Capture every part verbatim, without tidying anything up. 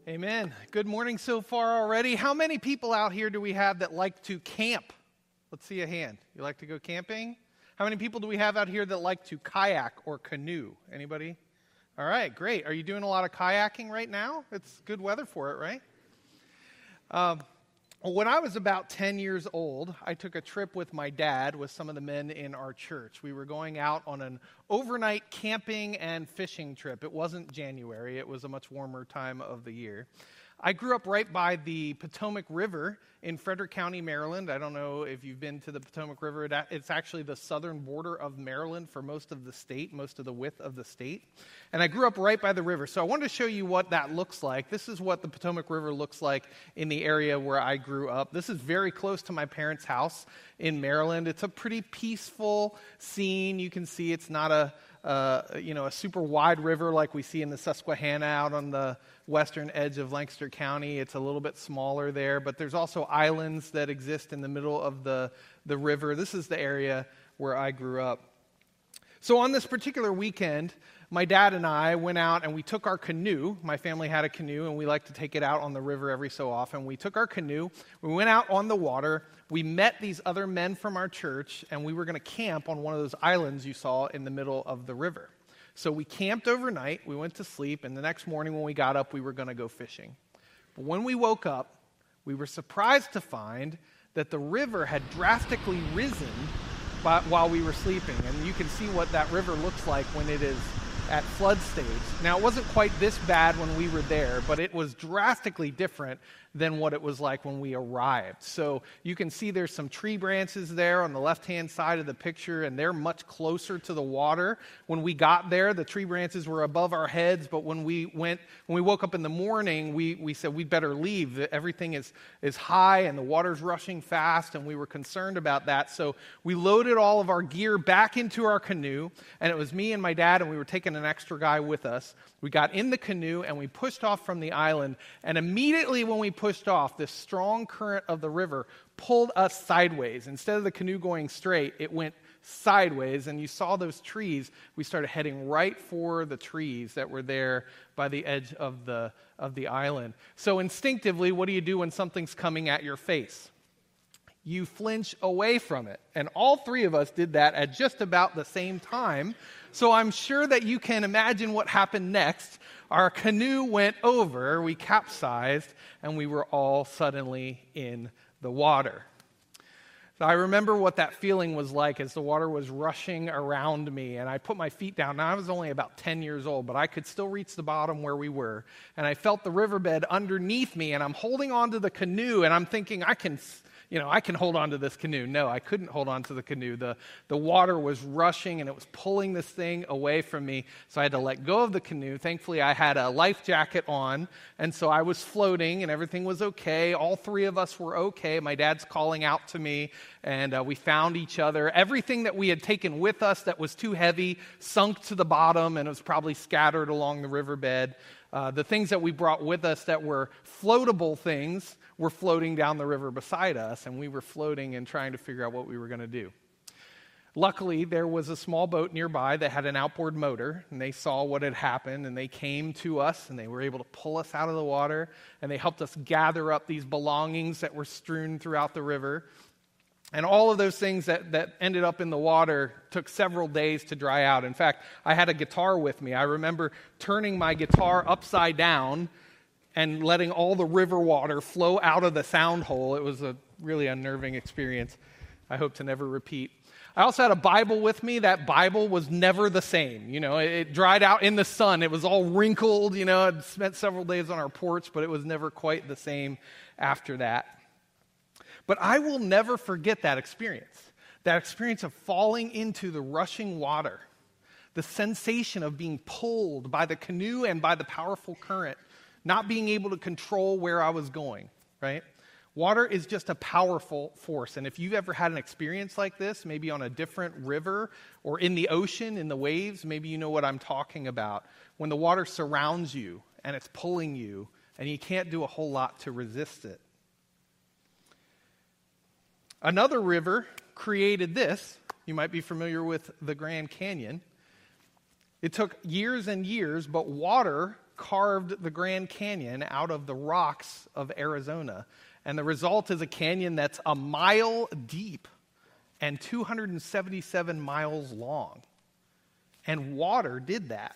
Amen. Good morning so far already. How many people out here do we have that like to camp? Let's see a hand. You like to go camping? How many people do we have out here that like to kayak or canoe? Anybody? All right, great. Are you doing a lot of kayaking right now? It's good weather for it, right? Um, when I was about ten years old, I took a trip with my dad with some of the men in our church. We were going out on an overnight camping and fishing trip. It wasn't January. It was a much warmer time of the year. I grew up right by the Potomac River in Frederick County, Maryland. I don't know if you've been to the Potomac River. It's actually the southern border of Maryland for most of the state, most of the width of the state. And I grew up right by the river. So I wanted to show you what that looks like. This is what the Potomac River looks like in the area where I grew up. This is very close to my parents' house in Maryland. It's a pretty peaceful scene. You can see it's not a Uh, you know, a super wide river like we see in the Susquehanna out on the western edge of Lancaster County. It's a little bit smaller there, but there's also islands that exist in the middle of the, the river. This is the area where I grew up. So on this particular weekend, my dad and I went out and we took our canoe. My family had a canoe, and we like to take it out on the river every so often. We took our canoe, we went out on the water, we met these other men from our church, and we were going to camp on one of those islands you saw in the middle of the river. So we camped overnight, we went to sleep, and the next morning when we got up, we were going to go fishing. But when we woke up, we were surprised to find that the river had drastically risen by, while we were sleeping. And you can see what that river looks like when it is at flood stage. Now, it wasn't quite this bad when we were there, but it was drastically different than what it was like when we arrived. So you can see there's some tree branches there on the left-hand side of the picture, and they're much closer to the water. When we got there, the tree branches were above our heads, but when we went, when we woke up in the morning, we, we said we'd better leave. Everything is, is high, and the water's rushing fast, and we were concerned about that. So we loaded all of our gear back into our canoe, and it was me and my dad, and we were taking an extra guy with us. We got in the canoe, and we pushed off from the island, and immediately when we pushed off, this strong current of the river pulled us sideways. Instead of the canoe going straight, it went sideways, and you saw those trees. We started heading right for the trees that were there by the edge of the, of the island. So instinctively, what do you do when something's coming at your face? You flinch away from it. And all three of us did that at just about the same time. So I'm sure that you can imagine what happened next. Our canoe went over, we capsized, and we were all suddenly in the water. So I remember what that feeling was like as the water was rushing around me, and I put my feet down. Now, I was only about ten years old, but I could still reach the bottom where we were, and I felt the riverbed underneath me, and I'm holding onto the canoe, and I'm thinking, I can... You know, I can hold on to this canoe. No, I couldn't hold on to the canoe. The, the water was rushing, and it was pulling this thing away from me, so I had to let go of the canoe. Thankfully, I had a life jacket on, and so I was floating, and everything was okay. All three of us were okay. My dad's calling out to me, and uh, we found each other. Everything that we had taken with us that was too heavy sunk to the bottom, and it was probably scattered along the riverbed. Uh, the things that we brought with us that were floatable things were floating down the river beside us, and we were floating and trying to figure out what we were going to do. Luckily, there was a small boat nearby that had an outboard motor, and they saw what had happened, and they came to us, and they were able to pull us out of the water, and they helped us gather up these belongings that were strewn throughout the river. And all of those things that, that ended up in the water took several days to dry out. In fact, I had a guitar with me. I remember turning my guitar upside down and letting all the river water flow out of the sound hole. It was a really unnerving experience I hope to never repeat. I also had a Bible with me. That Bible was never the same. You know, it, it dried out in the sun. It was all wrinkled. You know, I'd spent several days on our porch, but it was never quite the same after that. But I will never forget that experience, that experience of falling into the rushing water, the sensation of being pulled by the canoe and by the powerful current, not being able to control where I was going, right? Water is just a powerful force, and if you've ever had an experience like this, maybe on a different river or in the ocean, in the waves, maybe you know what I'm talking about. When the water surrounds you and it's pulling you, and you can't do a whole lot to resist it. Another river created this. You might be familiar with the Grand Canyon. It took years and years, but water carved the Grand Canyon out of the rocks of Arizona. And the result is a canyon that's a mile deep and two hundred seventy-seven miles long. And water did that.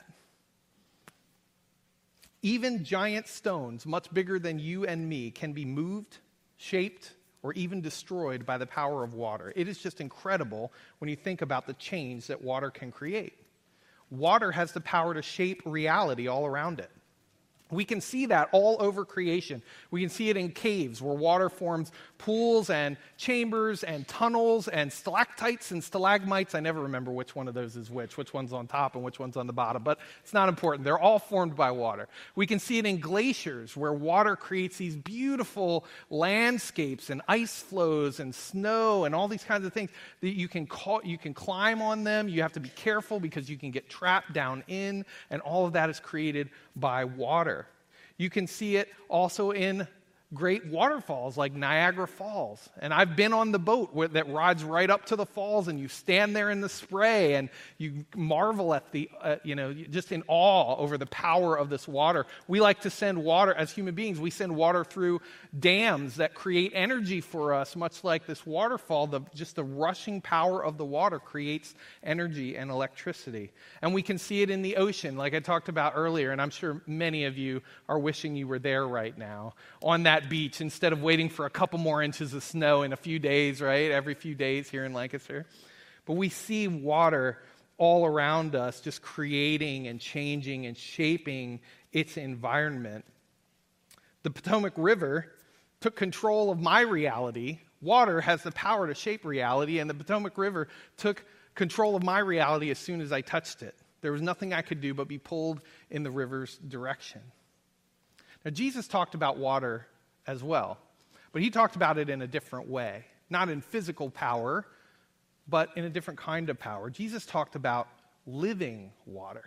Even giant stones, much bigger than you and me, can be moved, shaped, or even destroyed by the power of water. It is just incredible when you think about the change that water can create. Water has the power to shape reality all around it. We can see that all over creation. We can see it in caves where water forms pools and chambers and tunnels and stalactites and stalagmites. I never remember which one of those is which, which one's on top and which one's on the bottom, but it's not important. They're all formed by water. We can see it in glaciers where water creates these beautiful landscapes and ice flows and snow and all these kinds of things that you can call, you can climb on them. You have to be careful because you can get trapped down in, and all of that is created by water. You can see it also in great waterfalls like Niagara Falls. And I've been on the boat where, that rides right up to the falls, and you stand there in the spray and you marvel at the, uh, you know, just in awe over the power of this water. We like to send water, as human beings, we send water through dams that create energy for us, much like this waterfall. The, just the rushing power of the water creates energy and electricity. And we can see it in the ocean, like I talked about earlier, and I'm sure many of you are wishing you were there right now, on that beach, instead of waiting for a couple more inches of snow in a few days, right? Every few days here in Lancaster. But we see water all around us just creating and changing and shaping its environment. The Potomac River took control of my reality. Water has the power to shape reality, and the Potomac River took control of my reality as soon as I touched it. There was nothing I could do but be pulled in the river's direction. Now, Jesus talked about water as well, but he talked about it in a different way, not in physical power, but in a different kind of power. Jesus talked about living water.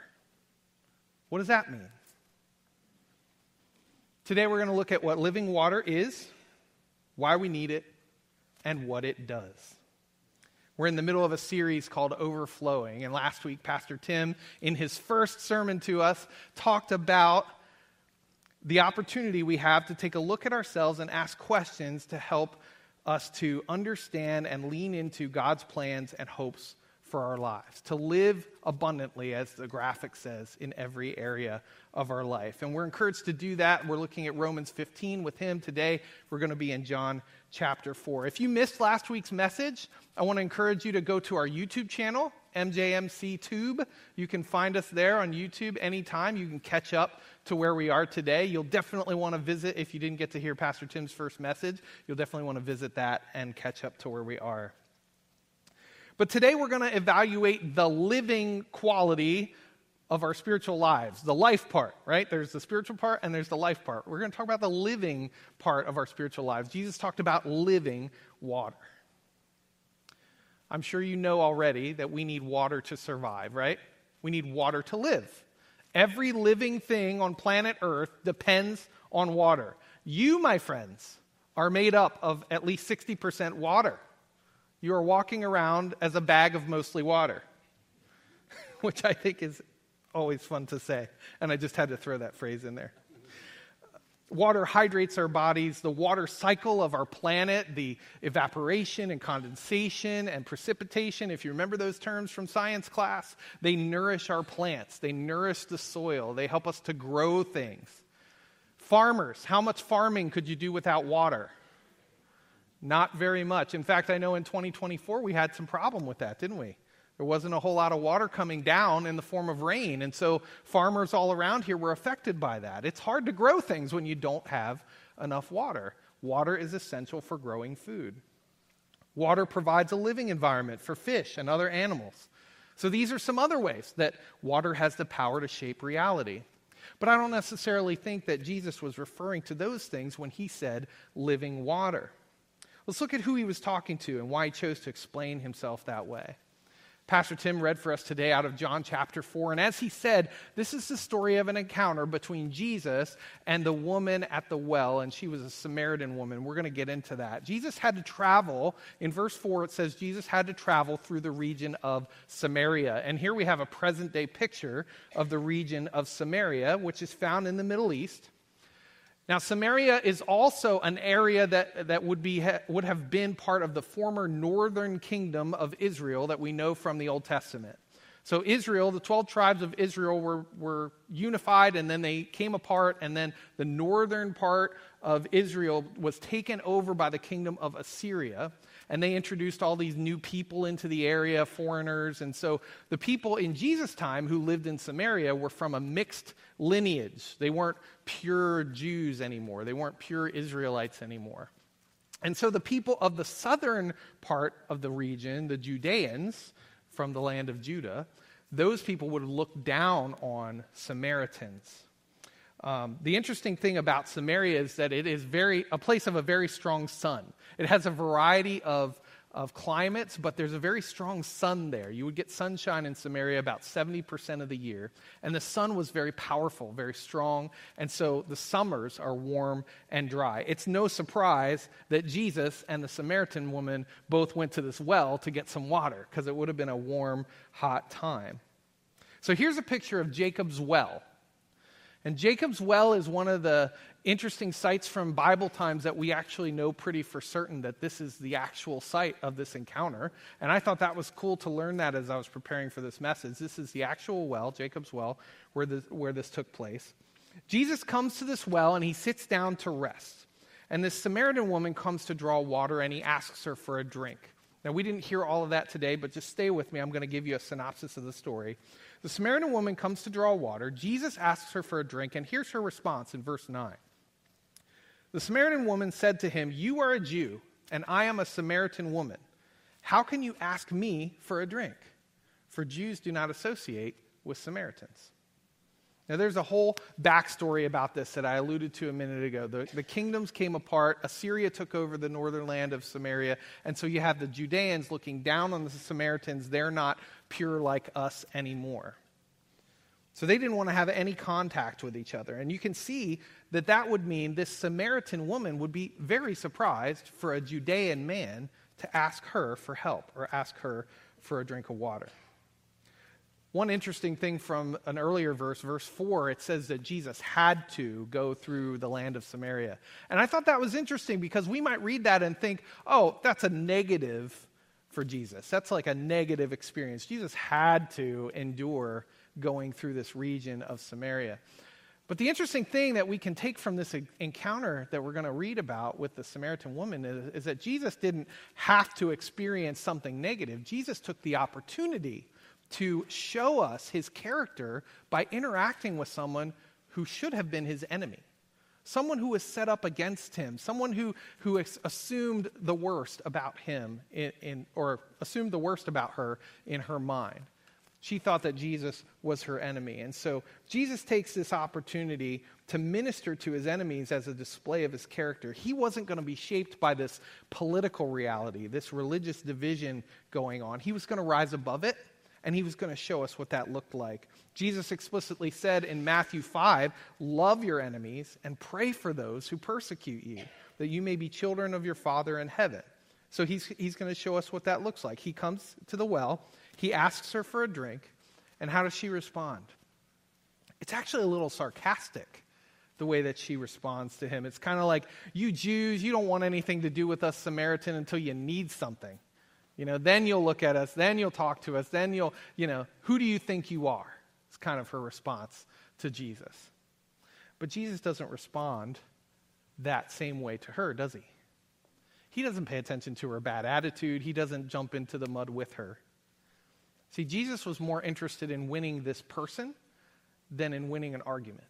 What does that mean? Today we're going to look at what living water is, why we need it, and what it does. We're in the middle of a series called Overflowing, and last week Pastor Tim, in his first sermon to us, talked about the opportunity we have to take a look at ourselves and ask questions to help us to understand and lean into God's plans and hopes for our lives, to live abundantly, as the graphic says, in every area of our life. And we're encouraged to do that. We're looking at Romans fifteen with him. Today, we're going to be in John chapter four. If you missed last week's message, I want to encourage you to go to our YouTube channel, M J M C Tube. You can find us there on YouTube anytime. You can catch up to where we are today. You'll definitely want to visit, if you didn't get to hear Pastor Tim's first message, you'll definitely want to visit that and catch up to where we are. But today we're going to evaluate the living quality of our spiritual lives, the life part, right? There's the spiritual part and there's the life part. We're going to talk about the living part of our spiritual lives. Jesus talked about living water. I'm sure you know already that we need water to survive, right? We need water to live. Every living thing on planet Earth depends on water. You, my friends, are made up of at least sixty percent water. You are walking around as a bag of mostly water, which I think is always fun to say. And I just had to throw that phrase in there. Water hydrates our bodies. The water cycle of our planet, the evaporation and condensation and precipitation, if you remember those terms from science class, they nourish our plants. They nourish the soil. They help us to grow things. Farmers, how much farming could you do without water? Not very much. In fact, I know in twenty twenty-four we had some problem with that, didn't we? There wasn't a whole lot of water coming down in the form of rain, and so farmers all around here were affected by that. It's hard to grow things when you don't have enough water. Water is essential for growing food. Water provides a living environment for fish and other animals. So these are some other ways that water has the power to shape reality. But I don't necessarily think that Jesus was referring to those things when he said living water. Let's look at who he was talking to and why he chose to explain himself that way. Pastor Tim read for us today out of John chapter four, and as he said, this is the story of an encounter between Jesus and the woman at the well, and she was a Samaritan woman. We're going to get into that. Jesus had to travel. In verse four, it says Jesus had to travel through the region of Samaria, and here we have a present-day picture of the region of Samaria, which is found in the Middle East. Now, Samaria is also an area that, that would be would have been part of the former northern kingdom of Israel that we know from the Old Testament. So Israel, the twelve tribes of Israel were, were unified, and then they came apart, and then the northern part of Israel was taken over by the kingdom of Assyria, and they introduced all these new people into the area, foreigners, and so the people in Jesus' time who lived in Samaria were from a mixed lineage. They weren't pure Jews anymore. They weren't pure Israelites anymore. And so the people of the southern part of the region, the Judeans from the land of Judah, those people would look down on Samaritans. Um, the interesting thing about Samaria is that it is very a place of a very strong sun. It has a variety of, of climates, but there's a very strong sun there. You would get sunshine in Samaria about seventy percent of the year, and the sun was very powerful, very strong, and so the summers are warm and dry. It's no surprise that Jesus and the Samaritan woman both went to this well to get some water, because it would have been a warm, hot time. So here's a picture of Jacob's well. And Jacob's well is one of the interesting sites from Bible times that we actually know pretty for certain that this is the actual site of this encounter. And I thought that was cool to learn that as I was preparing for this message. This is the actual well, Jacob's well, where this, where this took place. Jesus comes to this well and he sits down to rest. And this Samaritan woman comes to draw water and he asks her for a drink. Now, we didn't hear all of that today, but just stay with me. I'm going to give you a synopsis of the story. The Samaritan woman comes to draw water. Jesus asks her for a drink, and here's her response in verse nine. The Samaritan woman said to him, "You are a Jew, and I am a Samaritan woman. How can you ask me for a drink? For Jews do not associate with Samaritans." Now, there's a whole backstory about this that I alluded to a minute ago. The, the kingdoms came apart. Assyria took over the northern land of Samaria. And so you have the Judeans looking down on the Samaritans. They're not pure like us anymore. So they didn't want to have any contact with each other. And you can see that that would mean this Samaritan woman would be very surprised for a Judean man to ask her for help or ask her for a drink of water. One interesting thing from an earlier verse, verse four, it says that Jesus had to go through the land of Samaria. And I thought that was interesting because we might read that and think, oh, that's a negative for Jesus. That's like a negative experience. Jesus had to endure going through this region of Samaria. But the interesting thing that we can take from this encounter that we're going to read about with the Samaritan woman is, is that Jesus didn't have to experience something negative. Jesus took the opportunity to show us his character by interacting with someone who should have been his enemy. Someone who was set up against him. Someone who, who assumed the worst about him in, in, or assumed the worst about her in her mind. She thought that Jesus was her enemy. And so Jesus takes this opportunity to minister to his enemies as a display of his character. He wasn't going to be shaped by this political reality, this religious division going on. He was going to rise above it. And he was going to show us what that looked like. Jesus explicitly said in Matthew five, love your enemies and pray for those who persecute you, that you may be children of your Father in heaven. So he's, he's going to show us what that looks like. He comes to the well, he asks her for a drink, and how does she respond? It's actually a little sarcastic, the way that she responds to him. It's kind of like, you Jews, you don't want anything to do with us Samaritan until you need something. You know, then you'll look at us, then you'll talk to us, then you'll, you know, who do you think you are? It's kind of her response to Jesus. But Jesus doesn't respond that same way to her, does he? He doesn't pay attention to her bad attitude. He doesn't jump into the mud with her. See, Jesus was more interested in winning this person than in winning an argument.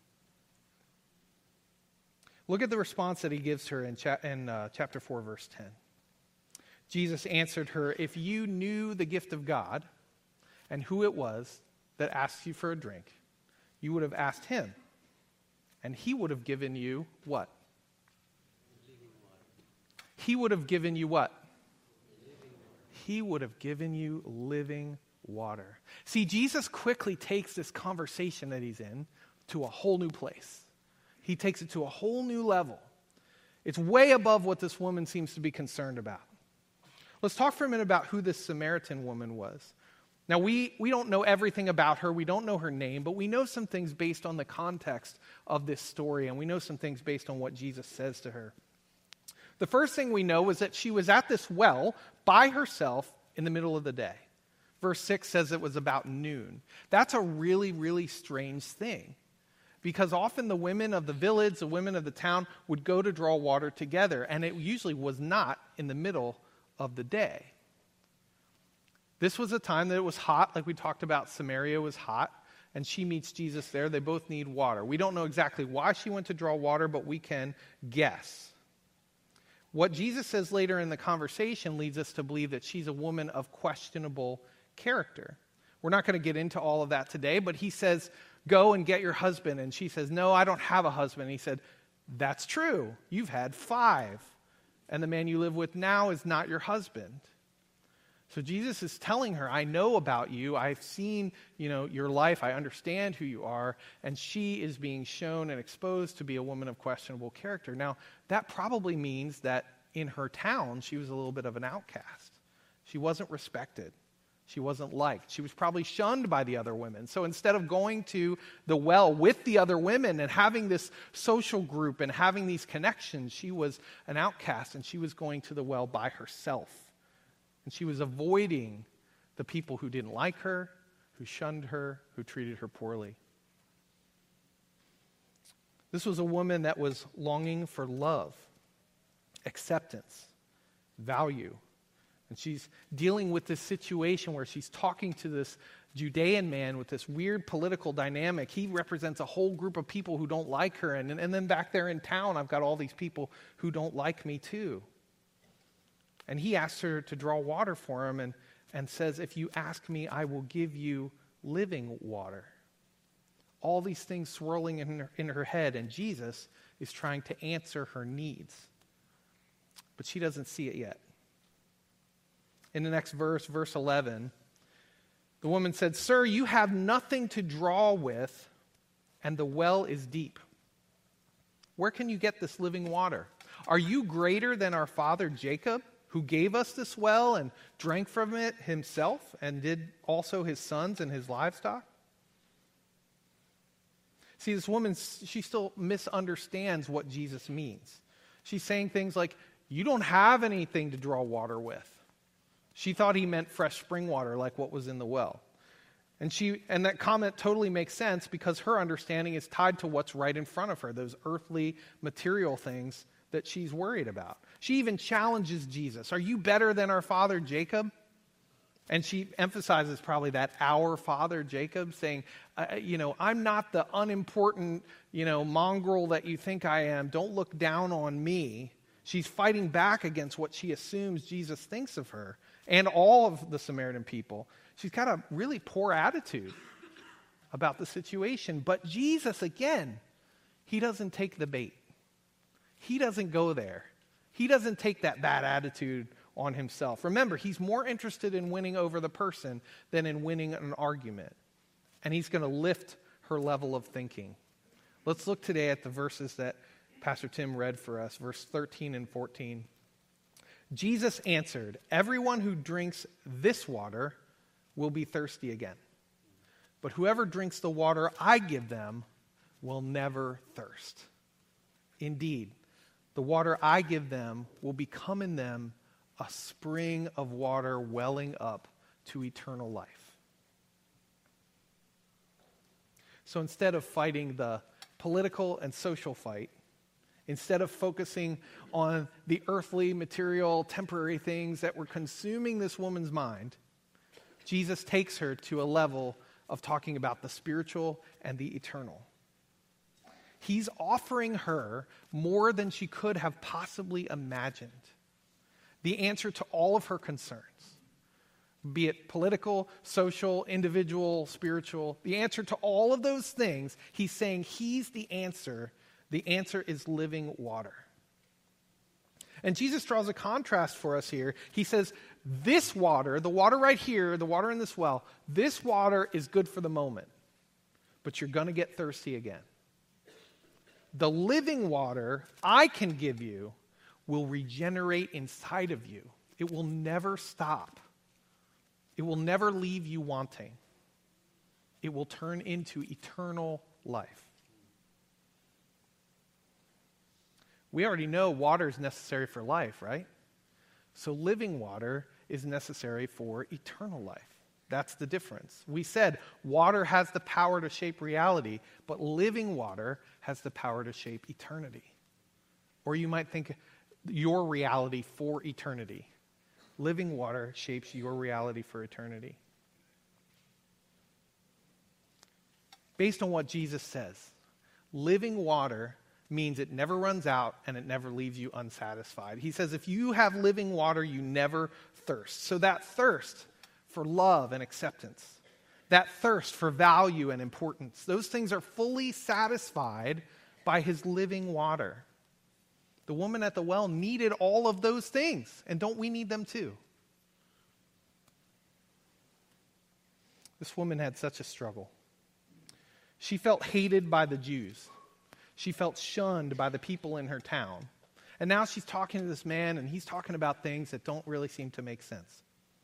Look at the response that he gives her in, cha- in uh, chapter four, verse ten. Jesus answered her, "If you knew the gift of God and who it was that asked you for a drink, you would have asked him, and he would have given you what? He would have given you what? he would have given you living water. See, Jesus quickly takes this conversation that he's in to a whole new place. He takes it to a whole new level. It's way above what this woman seems to be concerned about. Let's talk for a minute about who this Samaritan woman was. Now, we, we don't know everything about her. We don't know her name, but we know some things based on the context of this story, and we know some things based on what Jesus says to her. The first thing we know is that she was at this well by herself in the middle of the day. Verse six says it was about noon. That's a really, really strange thing, because often the women of the village, the women of the town, would go to draw water together, and it usually was not in the middle of the day. This was a time that it was hot, like we talked about. Samaria was hot, and she meets Jesus there. They both need water. We don't know exactly why she went to draw water, but we can guess. What Jesus says later in the conversation leads us to believe that she's a woman of questionable character. We're not going to get into all of that today, but he says, go and get your husband. And she says, no, I don't have a husband. And he said, that's true. You've had five. And the man you live with now is not your husband. So Jesus is telling her, I know about you. I've seen, you know, your life. I understand who you are. And she is being shown and exposed to be a woman of questionable character. Now, that probably means that in her town, she was a little bit of an outcast. She wasn't respected. She wasn't liked. She was probably shunned by the other women. So instead of going to the well with the other women and having this social group and having these connections, she was an outcast, and she was going to the well by herself. And she was avoiding the people who didn't like her, who shunned her, who treated her poorly. This was a woman that was longing for love, acceptance, value. And she's dealing with this situation where she's talking to this Judean man with this weird political dynamic. He represents a whole group of people who don't like her. And, and then back there in town, I've got all these people who don't like me too. And he asks her to draw water for him and, and says, if you ask me, I will give you living water. All these things swirling in her, in her head, and Jesus is trying to answer her needs. But she doesn't see it yet. In the next verse, verse eleven, the woman said, Sir, you have nothing to draw with, and the well is deep. Where can you get this living water? Are you greater than our father Jacob, who gave us this well and drank from it himself, and did also his sons and his livestock? See, this woman, she still misunderstands what Jesus means. She's saying things like, you don't have anything to draw water with. She thought he meant fresh spring water, like what was in the well. And she and that comment totally makes sense, because her understanding is tied to what's right in front of her, those earthly, material things that she's worried about. She even challenges Jesus. Are you better than our father Jacob? And she emphasizes probably that our father Jacob, saying, uh, you know, I'm not the unimportant, you know, mongrel that you think I am. Don't look down on me. She's fighting back against what she assumes Jesus thinks of her and all of the Samaritan people. She's got a really poor attitude about the situation. But Jesus, again, he doesn't take the bait. He doesn't go there. He doesn't take that bad attitude on himself. Remember, he's more interested in winning over the person than in winning an argument. And he's going to lift her level of thinking. Let's look today at the verses that Pastor Tim read for us, verse thirteen and fourteen. Jesus answered, everyone who drinks this water will be thirsty again. But whoever drinks the water I give them will never thirst. Indeed, the water I give them will become in them a spring of water welling up to eternal life. So instead of fighting the political and social fight, instead of focusing on the earthly, material, temporary things that were consuming this woman's mind, Jesus takes her to a level of talking about the spiritual and the eternal. He's offering her more than she could have possibly imagined. The answer to all of her concerns, be it political, social, individual, spiritual, the answer to all of those things, he's saying he's the answer. The answer is living water. And Jesus draws a contrast for us here. He says, this water, the water right here, the water in this well, this water is good for the moment, but you're going to get thirsty again. The living water I can give you will regenerate inside of you. It will never stop. It will never leave you wanting. It will turn into eternal life. We already know water is necessary for life, right? So living water is necessary for eternal life. That's the difference. We said water has the power to shape reality, but living water has the power to shape eternity. Or you might think your reality for eternity. Living water shapes your reality for eternity. Based on what Jesus says, living water means it never runs out and it never leaves you unsatisfied. He says if you have living water, you never thirst. So that thirst for love and acceptance, that thirst for value and importance, those things are fully satisfied by his living water. The woman at the well needed all of those things, and don't we need them too? This woman had such a struggle. She felt hated by the Jews. She felt shunned by the people in her town. And now she's talking to this man, and he's talking about things that don't really seem to make sense.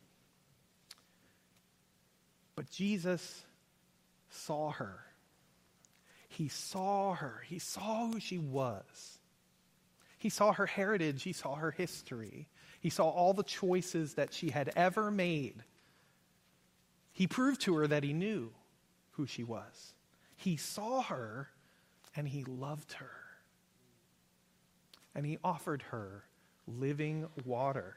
But Jesus saw her. He saw her. He saw who she was. He saw her heritage. He saw her history. He saw all the choices that she had ever made. He proved to her that he knew who she was. He saw her, and he loved her. And he offered her living water.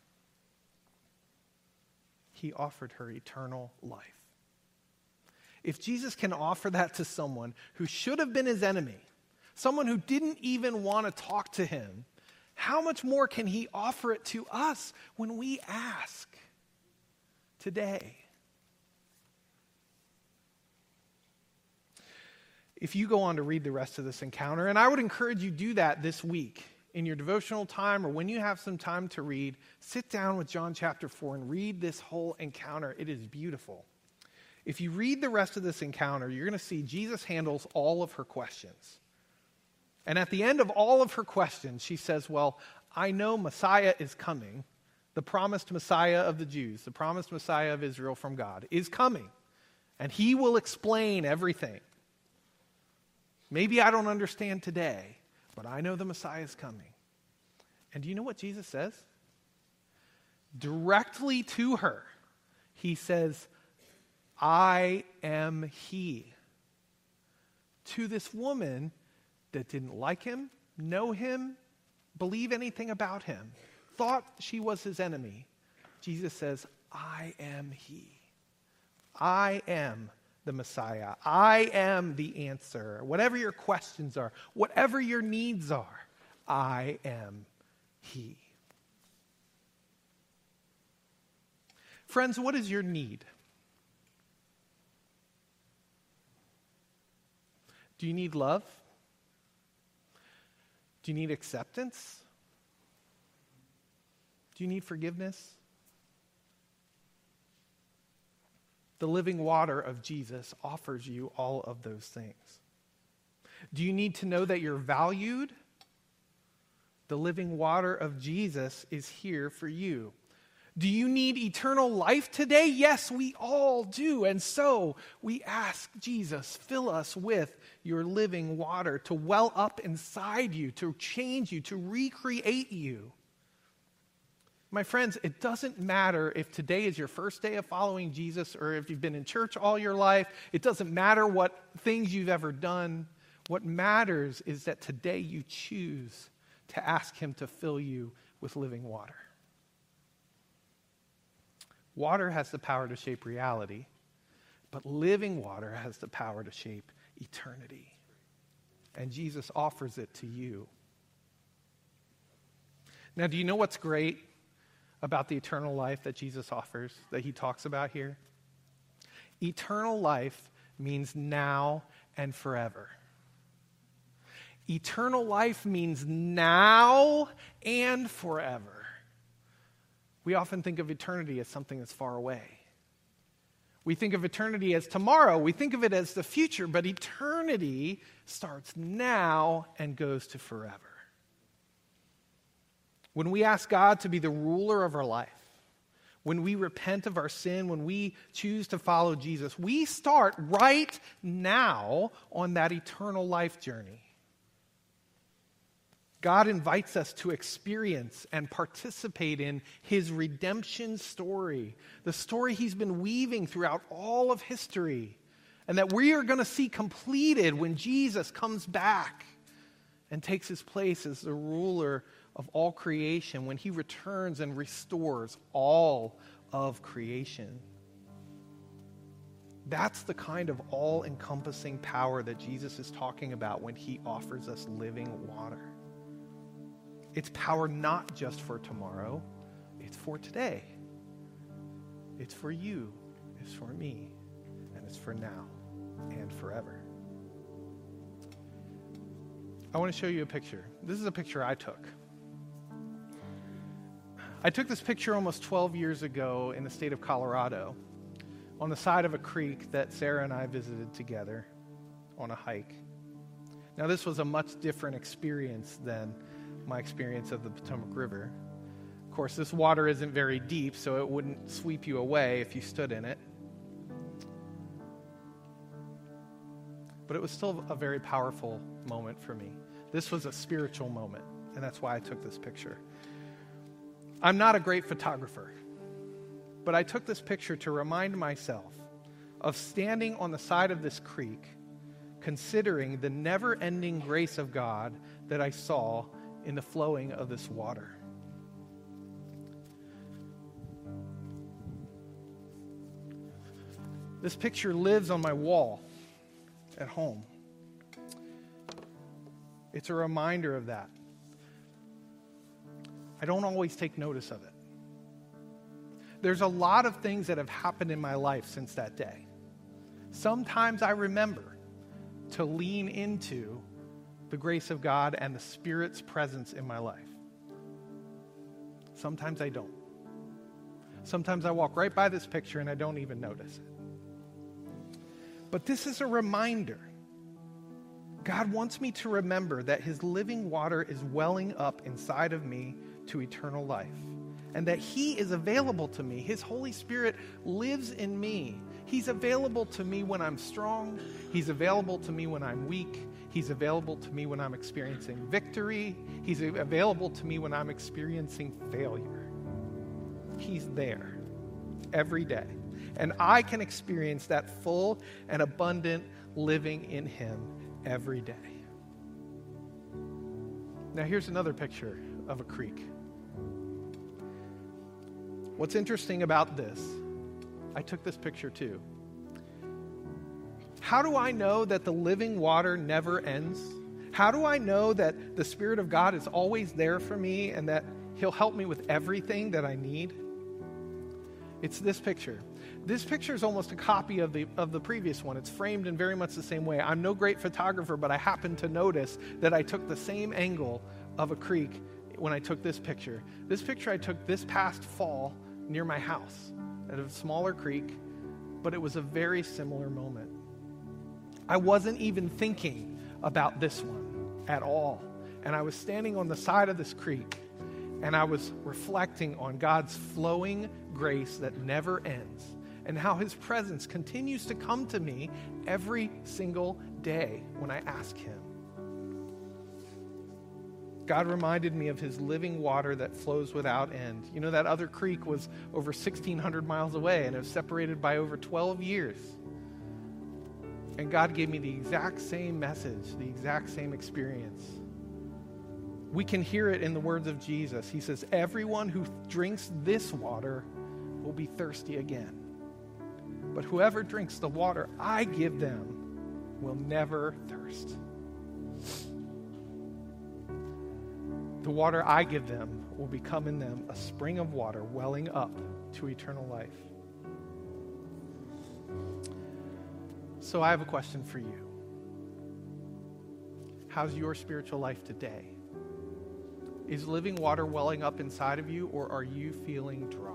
He offered her eternal life. If Jesus can offer that to someone who should have been his enemy, someone who didn't even want to talk to him, how much more can he offer it to us when we ask today? If you go on to read the rest of this encounter, and I would encourage you to do that this week in your devotional time or when you have some time to read, sit down with John chapter four and read this whole encounter. It is beautiful. If you read the rest of this encounter, you're going to see Jesus handles all of her questions. And at the end of all of her questions, she says, well, I know Messiah is coming. The promised Messiah of the Jews, the promised Messiah of Israel from God is coming. And he will explain everything. Maybe I don't understand today, but I know the Messiah is coming. And do you know what Jesus says? Directly to her, he says, I am he. To this woman that didn't like him, know him, believe anything about him, thought she was his enemy, Jesus says, I am he. I am the Messiah. I am the answer. Whatever your questions are, whatever your needs are, I am he. Friends, what is your need? Do you need love? Do you need acceptance? Do you need forgiveness? The living water of Jesus offers you all of those things. Do you need to know that you're valued? The living water of Jesus is here for you. Do you need eternal life today? Yes, we all do. And so we ask Jesus, fill us with your living water to well up inside you, to change you, to recreate you. My friends, it doesn't matter if today is your first day of following Jesus or if you've been in church all your life. It doesn't matter what things you've ever done. What matters is that today you choose to ask him to fill you with living water. Water has the power to shape reality, but living water has the power to shape eternity. And Jesus offers it to you. Now, do you know what's great about the eternal life that Jesus offers, that he talks about here? Eternal life means now and forever. Eternal life means now and forever. We often think of eternity as something that's far away. We think of eternity as tomorrow. We think of it as the future, but eternity starts now and goes to forever. When we ask God to be the ruler of our life, when we repent of our sin, when we choose to follow Jesus, we start right now on that eternal life journey. God invites us to experience and participate in his redemption story, the story he's been weaving throughout all of history, and that we are going to see completed when Jesus comes back and takes his place as the ruler of all creation, when he returns and restores all of creation. That's the kind of all-encompassing power that Jesus is talking about when he offers us living water. It's power not just for tomorrow, it's for today. It's for you, it's for me, and it's for now and forever. I want to show you a picture. This is a picture I took. I took this picture almost twelve years ago in the state of Colorado on the side of a creek that Sarah and I visited together on a hike. Now, this was a much different experience than my experience of the Potomac River. Of course, this water isn't very deep, so it wouldn't sweep you away if you stood in it. But it was still a very powerful moment for me. This was a spiritual moment, and that's why I took this picture. I'm not a great photographer, but I took this picture to remind myself of standing on the side of this creek, considering the never-ending grace of God that I saw in the flowing of this water. This picture lives on my wall at home. It's a reminder of that. I don't always take notice of it. There's a lot of things that have happened in my life since that day. Sometimes I remember to lean into the grace of God and the Spirit's presence in my life. Sometimes I don't. Sometimes I walk right by this picture and I don't even notice it. But this is a reminder. God wants me to remember that his living water is welling up inside of me to eternal life, and that he is available to me. His Holy Spirit lives in me. He's available to me when I'm strong. He's available to me when I'm weak. He's available to me when I'm experiencing victory. He's available to me when I'm experiencing failure. He's there every day. And I can experience that full and abundant living in him every day. Now here's another picture of a creek. What's interesting about this, I took this picture too. How do I know that the living water never ends? How do I know that the Spirit of God is always there for me and that he'll help me with everything that I need? It's this picture. This picture is almost a copy of the of the previous one. It's framed in very much the same way. I'm no great photographer, but I happened to notice that I took the same angle of a creek when I took this picture. This picture I took this past fall near my house at a smaller creek, but it was a very similar moment. I wasn't even thinking about this one at all. And I was standing on the side of this creek, and I was reflecting on God's flowing grace that never ends, and how his presence continues to come to me every single day when I ask him. God reminded me of his living water that flows without end. You know, that other creek was over sixteen hundred miles away, and it was separated by over twelve years. And God gave me the exact same message, the exact same experience. We can hear it in the words of Jesus. He says, everyone who drinks this water will be thirsty again. But whoever drinks the water I give them will never thirst. The water I give them will become in them a spring of water welling up to eternal life. So I have a question for you. How's your spiritual life today? Is living water welling up inside of you, or are you feeling dry?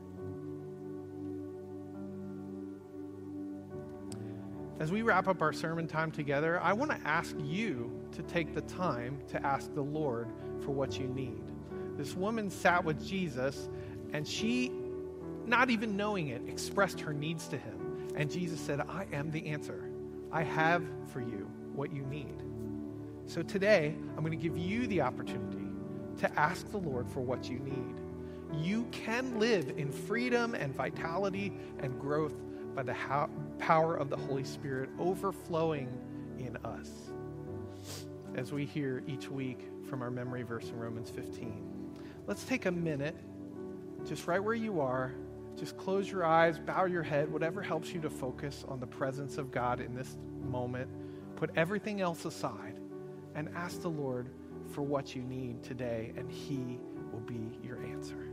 As we wrap up our sermon time together, I want to ask you to take the time to ask the Lord for what you need. This woman sat with Jesus, and she, not even knowing it, expressed her needs to him. And Jesus said, I am the answer. I have for you what you need. So today, I'm going to give you the opportunity to ask the Lord for what you need. You can live in freedom and vitality and growth by the ho- power of the Holy Spirit overflowing in us. As we hear each week from our memory verse in Romans fifteen. Let's take a minute, just right where you are, just close your eyes, bow your head, whatever helps you to focus on the presence of God in this moment. Put everything else aside and ask the Lord for what you need today, and he will be your answer.